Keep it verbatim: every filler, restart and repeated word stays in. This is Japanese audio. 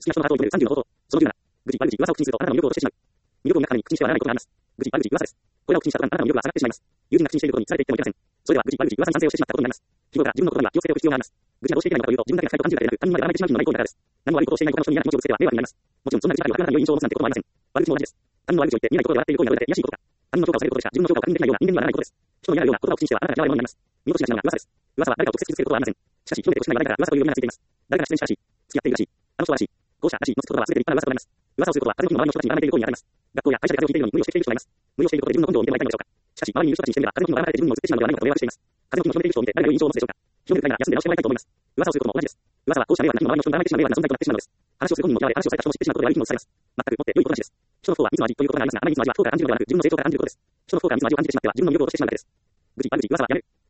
きな人のハートを射止めるさんじゅうの方法。そのじゅうなな。愚痴、悪口、噂を口にするとあなたの魅力を落としてしまう。魅力を磨くために口にしてはならないことがあります。愚痴、悪口、噂です。これらを口にした途端あなたの魅力は下がってしまいます。友人が口にしていることに釣られていってもいけません。それでは愚痴、悪口、噂に賛成をしてしまったことになります。日頃から自分の言葉には気をつけておく必要があります。愚痴などをしていけないのかというと、自分だけが臭いと感じるだけでなく、他人まで甘めてしまう人のない行為だからです。何も悪いことをしていない他の人に嫌な気持ちをぶつけては迷惑になります。もちろんそんな愚痴ばかりを吐くあなたに良い印象を持つなんてこともありません。悪口も同じです。他人の悪口を言って未来ことで笑っている行為がどれだけ卑しいことか。他人の評価をされることでしか自分の評価を確認できないような人間にはならないことです。人の嫌なような言葉を口にしてはあなたが嫌われ者になります。見落としがちなのが噂です。噂は誰かを直接傷つけることはありません。しかし、広めてほしくない話題から噂という読みがついています。誰かが出演したらしい。付き合っているらしい。あの人はらしい。こうしたらしいのつく言葉は全て立派な噂となります。噂をすることは風の日の周りの人たちに絡めている行為にあたります。学校や会社で風邪をひいているのに無理をしてきている人がいます。無理をしていることで自分の根性を見てもらいたいのでしょうか。しかし、周りにいる人たちにしてみれば風の日の絡まれて自分にも移ってしまうのではないかと迷惑しています。風の日の広めている人を見て誰が良い印象を持つでしょうか。広める会なら休んで直してもらいたいと思います。噂をすることも同じです。噂はこうした迷惑な日の周りの人に絡まれてしまう迷惑な存在となってしまうのです。話をする本人も嫌われ、話をされた人も知ってしまうことで悪い気もされます。全くもって良いことなしです。人の不幸は蜜の味ということがありますが、あまり蜜の味は不幸から感じるのではなく、自分の成長から感じることです。人の不幸から蜜の味を感じてしまっては自分の魅力を落としてしまうだけです。愚痴、悪口、噂はやめる。